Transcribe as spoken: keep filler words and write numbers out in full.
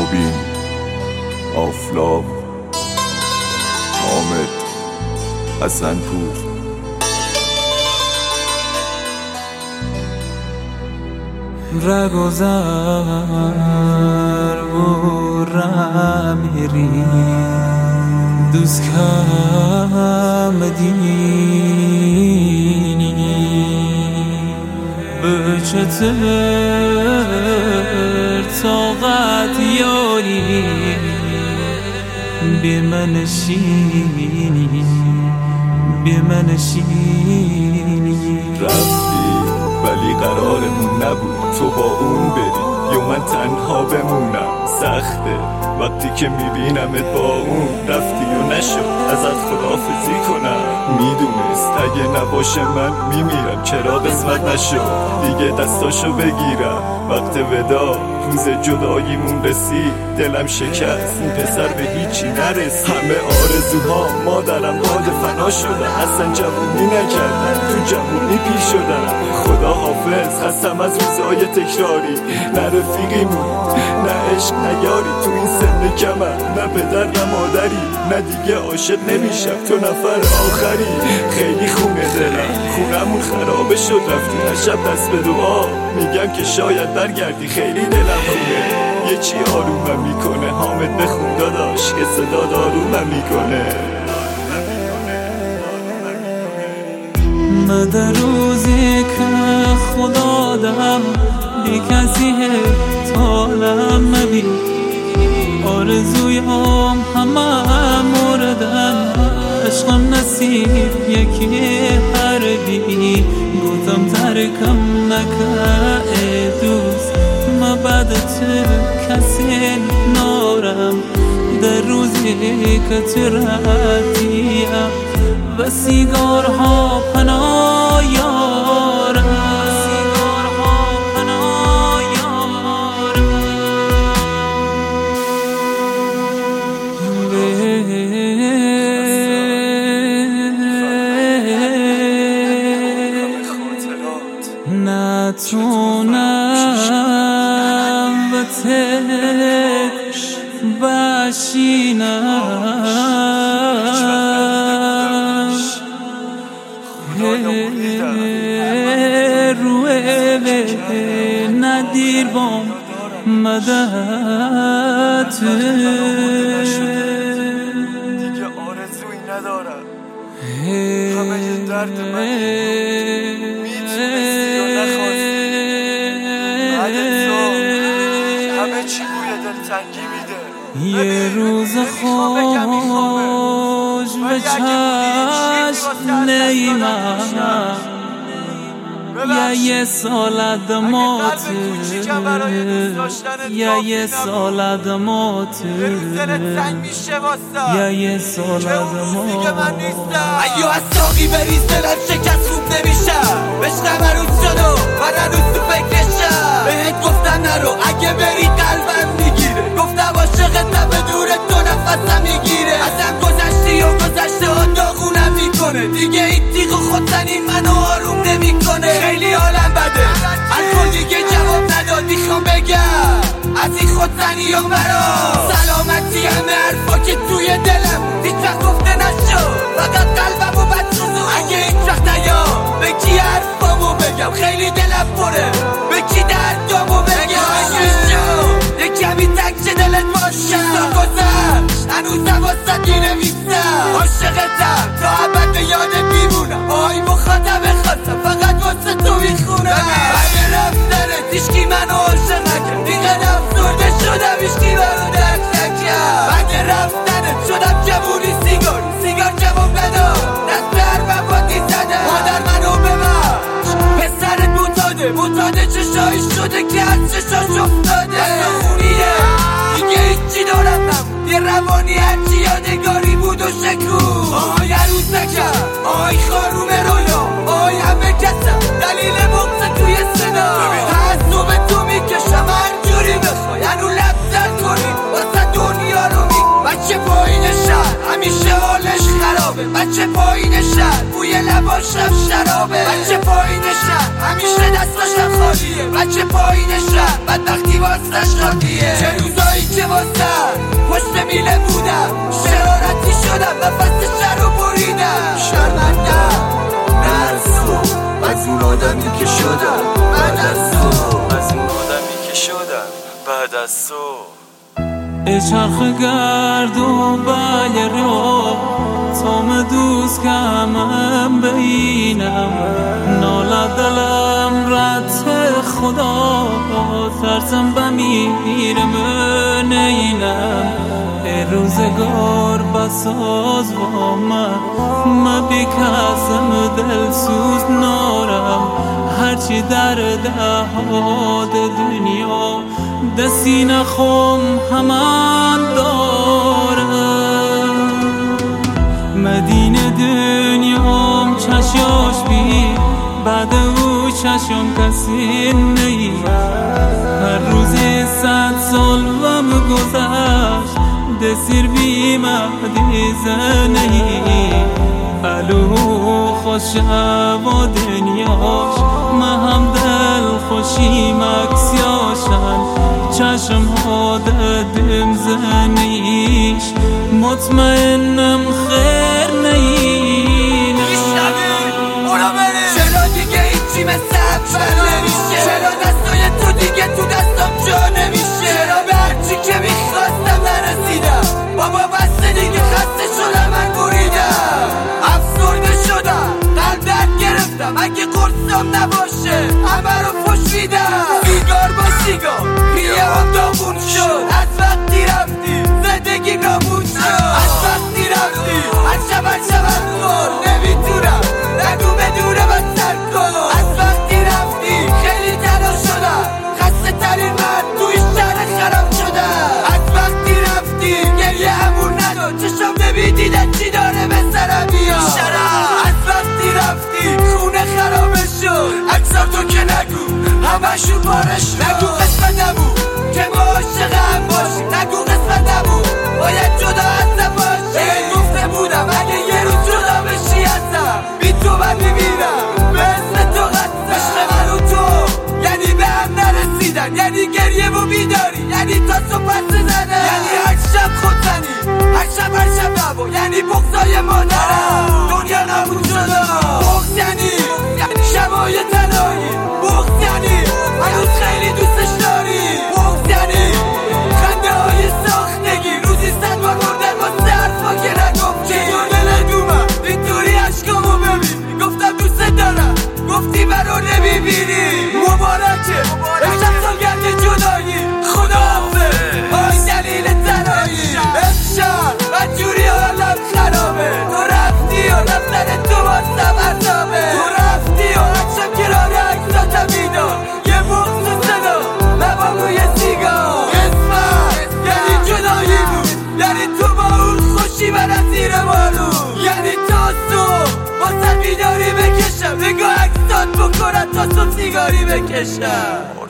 مبین، آفلاق، حامد، حسنپور. رگذر و رمیری دوست کم دینی به چطور طاقت یاری بی منشینی بی منشینی. رفتی ولی قرارمون نبود تو با اون بری یا من تنها بمونم. سخته وقتی که میبینمت با اون. رفتی و نشد ازت خداحافظی کنم. میدونست اگه نباشه من میمیرم. چرا قسمت نشد دیگه دستاشو بگیرم. وقت ودا روز جداییمون رسید دلم شکست. این پسر به هیچی نرسید. همه آرزوها مادرم باد فنا شدن. اصلا جوونی نکردن تو جوونی پیش شدن. خدا حافظ هستم از روزای تکراری. نه رفیقیمون نه عشق نه یاری. تو این سن کمم نه پدر نه مادری. نه دیگه عاشق نمیشم تو نفر آخری. خیلی خونه دلم خونمون خرابه شد. رفتی هر شب دست به دعا میگم که شاید برگردی. خیلی دلم خونه یه چی آرومم میکنه. حامد بخون داداش که صدا دارومم میکنه. من در روزی که خدا دم بی کسی حالم مبین. آرزویم همه موردن. عشقم نصیب یکی حربی. گفتم ترکم نکه دوست. ما بعد تو کسی نارم. در روزی که تو رفتیم و سیگارها پناه یارم. نتونم به تک بشینم. روی ندیر بام مدد دیگه آرزویی ندارم. همه درد من میتونستی یا نخواستی. بعد تو همه چی بوی دلتنگی میده. یه روز خوش به چشم نیمم. یا یه سال عدمات یا یه سال عدمات یا یه سال عدمات. اگه از ساقی بریز دلم شکست خوب نمیشم. عشقم عروض شد و من هنوز تو فکرشم. بهت گفتم نرو اگه بری قلبم میگیره. گفتم عاشقتم به دور تو نفسم میگیره. ازم گذشتی و گذشته ها داغونم میکنه. دیگه این تیغ و خودزنی منو آروم نمیکنه. خیلی حالم بده الکل دیگه جواب نداد. میخوام بگم از این خودزنی ها برام سلامتی همه حرفا که توی دلم هیچ وقت گفته نشد. فقط قلبمو بدسوزون. اگه هیچ وقت نیام به کی حرفامو بگم. خیلی دلم پره به کی دردامو بگم. یه کمی تک چه دلت باشم. سال گذشت هنوزم واسه دی نویسم. عاشقتم تا ابد به یاد میمونم. آی مخاطب خواستم فقط واسه تو میخونم. همه رفتنت هیچکی منو عاشق نکرد. دیگه افسرده شدم هیچکی منو درک نکرد. بعد رفتنت شدم جوونی سیگار. سیگار جواب نداد دست به حرفم بادی زدم. مادر منو ببخش پسرت بوتاده. بوتاده چشایش شده که از چشاش افتاده. دست خونیه دیگه هیچی دارم نبود. یه روانی هرچی یادگاری بود و شکو. آهای عروس نکرد آهای خانوم رویا. آهای همه کسم دلیل بغض توی سنا. تعصب تو میکشم هر جوری بخوای. هنو لب زد کنی واسه دنیا رو می. بچه پایین شهر همیشه حالش خرابه. بچه پایین شهر بوی لباشم شرابه. بچه پایین شهر همیشه دستاشم خالیه. بچه پایین شهر بدبختی واسش خالیه. چه روزایی که واسه ای چرخ گرد و بل رو تو مدوز که همم بینم ناله دلم رد خدا ترسم بمیرم نینم ای روزگار بساز با من من بکسم دل سوز نارم هرچی در دهاد دنیا دستی نخم همان دارم مدینه دنیام چشاش بی بعد او چشم کسی نی هر روزی صد سال وم گذشت دسیر بی مهدی زنی الو خوشم و دنیاش مهم دل خوشی مکسیاشن چشم ها ددم زنیش مطمئنم خیر نینم چرا دیگه هیچی مثل اول نمیشه چرا دستای تو دیگه تو دستم جا نمیشه چرا به هرچی که میخواستم نرسیدم بابا بسته دیگه خسته شدم من بریدم افسرده شدم قلب درد گرفتم اگه قرصم نباشه همه رو فش میدم سیگار با سیگار ریه هم داغون شد از وقتی رفتی زندگی نابود شد از وقتی رفتی هر شب هر شب هم خور نمیتونم نگو بدونه من سر کن از وقتی رفتی خیلی تنها شدم خسته ترین من توی شهر خراب شدم از وقتی رفتی گریه همون ندار چشم نمیدیدن چی داره به سرم بیاد از وقتی رفتی خونه خرابه شد اکثر تو که نگو همشون بارش نگو قسمت نبود که ما عاشق هم باشیم نگو قسمت نبود باید جدا ازم باشی گفته بودم اگه یه روز جدا بشی ازم بی تو من میبینم به اسم تو قصد عشق من و تو یعنی به هم نرسیدن یعنی گریه و بیداری یعنی تا صبح زدن یعنی هر شب خودزنی هر شب هر شب نبا یعنی بغضای مادرم دنیا نبود شده بغض یعنی شبای تنهایی بغض یعنی هنوز خیلی دوستش داری بغض یعنی خنده های ساختگی روزی صد بار مردن واسه حرفا که نگفتی چطور دلدومم اینطوری عشقامو ببین گفتم دوست دارم گفتی منو نمیبینی مبارکه امشب سالگرد جدایی خداحافظ آی دلیل تنهایی امشب بدجوری حالم خرابه تو رفتی و رفتن تو واسم عذابه تو رفتی و هرشب کنار عکساتم میدار یه بغض و صدا لبام روی سیگار قسمت یعنی جدایی بود یعنی تو با اون خوشی من از زیر بارون یعنی تا صبح واسه بیداری بکشم نگاه عکسات بکنم تا صبح سیگاری بکشم